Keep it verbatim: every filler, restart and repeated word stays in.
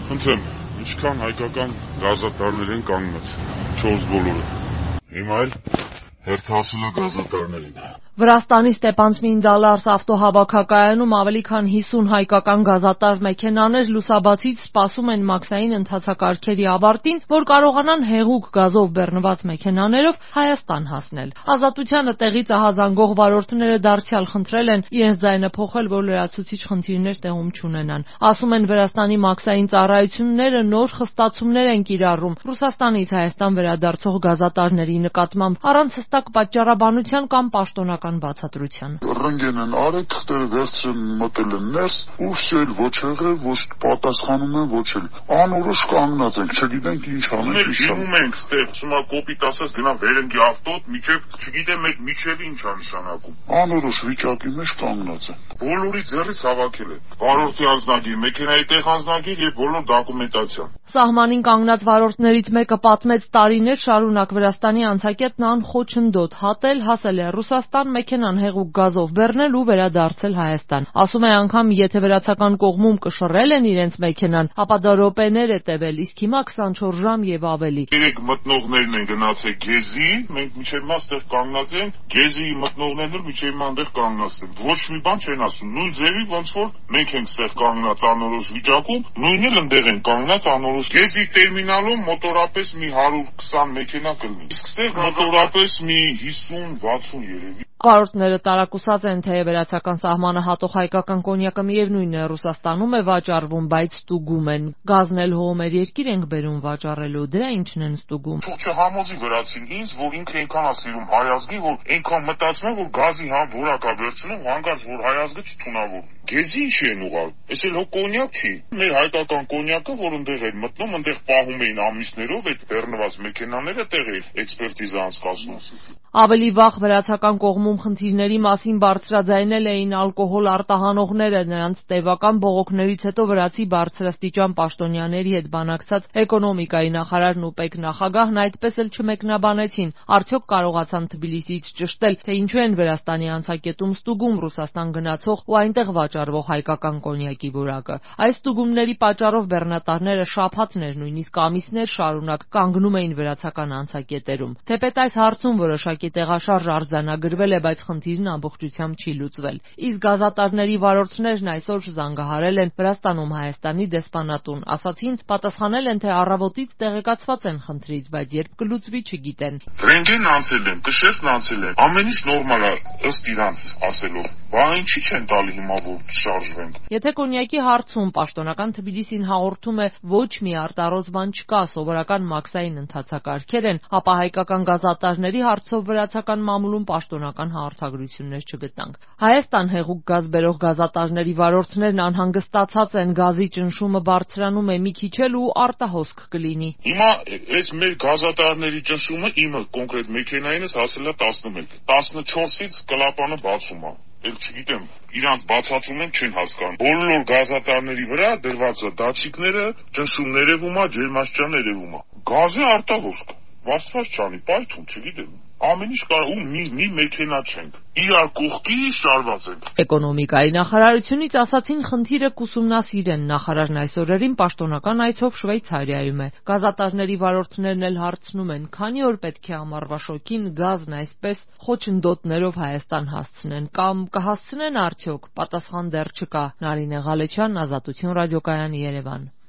Խնդրեմ, ինչքան հայկական գազատարներ են կանգնած, չորս բոլորը։ Հիմա էլ հերթացել է գազատարներին։ Վրաստանի Ստեփանցմինդալարս ավտոհավաքակայանում ավելի քան հիսուն հայկական գազատար մեքենաներ լուսաբացից սպասում են մաքսային ընթացակարգերի ավարտին, որ կարողանան հեղուկ գազով բեռնված մեքենաներով Հայաստան հասնել։ Ազատությանը տեղից ահազանգող վարորդները դարձյալ խնդրել են իրենց ձայնը փոխել, որ լրացուցիչ խնդիրներ տեղում չունենան։ Ասում են, Վրաստանի մաքսային ծառայությունները նոր խստացումներ են կիրառում Ռուսաստանից Հայաստան վերադարձող գազատարների նկատմամբ, առանց հստակ պատճառաբանության կամ պաշտոնական բացատրության։ Ռնգեն են արել, թղթերը վերցրել մտել են ներս, ու վсё էլ ոչ եղել, ոչ պատասխանում են, ոչ էլ։ Անորոշ կանգնած ենք, չգիտենք ինչ անենք, ինչ անենք։ Մենք ստեղ սումա կոպիտ ասած գնա վերընկի ավտոտ, միջև չգիտեմ այդ միջև ինչ է նշանակում։ Անորոշ վիճակի մեջ կանգնած են։ Բոլորի ձեռից հավաքել են վարորդի անձնագիր, մեքենայի տեղ անձնագիր եւ բոլոր դոկումենտացիա։ Սահմանին կանգնած վարորդներից մեկը պատմեց տարիներ շարունակ Վրաստանի անցակետն անխոչնդոտ հատել, հասել է Ռուսաստան, մեքենան հեղուկ գազով բեռնել ու վերադարձել Հայաստան։ Ասում է, անգամ եթե վրացական կողմում կշռել են իրենց մեքենան, ապա դա րոպեներ է տևել, իսկ հիմա քսանչորս ժամ եւ ավելի։ Երեք մտնողներն են գնացել Գեզի, մենք միջև հիմա ստեղ կանգնած ենք, Գեզի մտնողներն էլ միջև հիմա այնտեղ կանգնած են։ Ոչ մի բան չեն ասում, նույն ձևի ոնց որ մենք ենք ստեղ կանգնած անորոշ վիճակում, նույնն էլ այնտեղ են կանգնած անորոշ։ Գեզի տերմինալում մոտորապես մի հարյուր քսան մեքենա կլինի, իսկ ստեղ մոտորապես մի հիսուն վաթսուն երևի։ Վարորդները տարակուսած են, թե վրացական սահմանը հատող հայկական կոնյակը միևնույն է Ռուսաստանում է վաճառվում, բայց ստուգում են։ Գազն էլ հողմեր երկիր ենք բերում վաճառելու, դրա ինչն են ստուգում։ Թող չհամոզի վրացին ինձ, որ ինքը այնքան է սիրում հայազգի, որ այնքան մտածում է, որ գազի համ որակ է վերցնում, հանկարծ որ հայազգը չթունավորվի։ Գեզի ինչի են ուղղել։ Էս էլ հո կոնյակ չի։ Մեր հայկական կոնյակը, որ ընդեղ էր մտնում, ընդեղ պահում էին ամիսներով այդ բեռնված մեքենաները, տեղ էր էքսպերտիզա անցկացնում։ Ավելի վաղ վրացական կողմում խնդիրների մասին բարձրաձայնել էին ալկոհոլ արտահանողները, նրանց տևական բողոքներից հետո վրացի բարձրաստիճան պաշտոնյաների հետ բանակցած էկոնոմիկայի նախարարն ու ՊԵԿ նախագահն այդպես էլ չմեկնաբանեցին, արդյոք կարողացան Թբիլիսիից ճշտել, թե ինչու են Վրաստանի անցակետում ստուգում Ռուսաստան գնացող ու այնտեղ վաճառվող հայկական կոնյակի որակը։ Այս ստուգումների պատճառով բեռնատարները շաբաթներ, նույնիսկ ամիսներ շարունակ կանգնում էին վրացական անցակետերում։ Թեպետ այս հարցում որոշակի տեղաշարժ արձանագրվել է, բայց խնդիրն ամբողջությամբ չի լուծվել։ Իսկ գազատարների վարորդներն այսօր զանգահարել են Վրաստանում Հայաստանի դեսպանատուն, ասացին, պատասխանել են, թե առավոտից տեղեկացված են խնդրից, բայց երբ կլուծվի չգիտեն։ Ռենտգեն անցել են, կշերտն անցել են, ամեն ինչ նորմալ է ըստ իրանց ասելով։ Բա ինչի չեն տալի հիմա որ շարժվենք։ Եթե կոնյակի հարցում պաշտոնական Թբիլիսին հաղորդում է ոչ մի արտառոց բան չկա, սովորական մաքսային ընթացակարգեր են, ապա հայկական գազատարների հարցով վրացական մամուլում պաշտոնական հաղորդագրություններ չգտանք։ Հայաստան հեղուկ գազ բերող գազատարների վարորդներն անհանգստացած են, գազի ճնշումը բարձրանում է, մի քիչ էլ ու արտահոսք կլինի։ Հիմա այս մեր գազատարների ճնշումը իմը կոնկրետ մեքենայինս հասել է տասնմեկ, տասնչորսից կլապանը բացում է։ Էլ չգիտեմ, իրանց բացատրում են չեն հասկանում։ Բոլոր գազատարների վրա դրված է դատչիկները, ճնշումն երևում է, ջերմաստիճան երևում է։ Գազի արտահոսք, վաստված չանի, պայթում, չգիտեմ։ Ամեն ինչ կար ու մի մի մեքենա չենք։ Իրար կողքի շարված ենք։ Էկոնոմիկայի նախարարությունից ասացին խնդիրը կուսումնասիրեն։ Նախարարն այս օրերին պաշտոնական այցով Շվեյցարիայում է։ Գազատարների վարորդներն էլ հարցնում են, քանի օր պետք է ամառվա շոգին գազն այսպես խոչընդոտներով Հայաստան հասցնեն կամ կհասցնեն արդյոք։ Պատասխան դեռ չկա։ Նարինե Ղալեչյան, Ազատություն ռադիոկայան, Երևան։